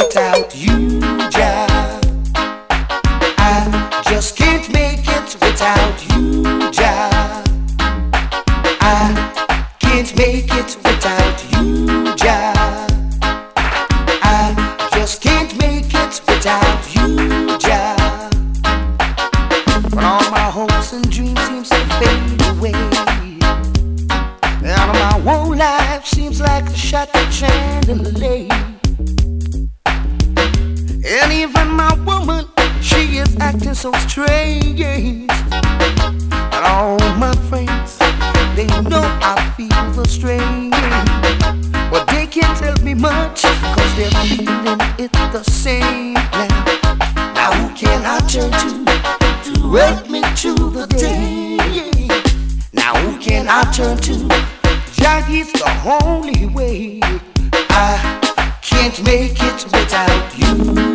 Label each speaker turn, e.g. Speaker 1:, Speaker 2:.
Speaker 1: without you, Jah. I just can't make it without you, Jah. I can't make it without you, Jah. I just can't make it without you, Jah. When all my hopes and dreams seem to fade away, and my whole life seems like a shattered chandelier. And even my woman, she is acting so strange. And all my friends, they know I feel the strain. But they can't tell me much, cause they're feeling it the same now. Now who can I turn to help me through the day? Now who can I turn to? Jah is the only way. I can't make it without you.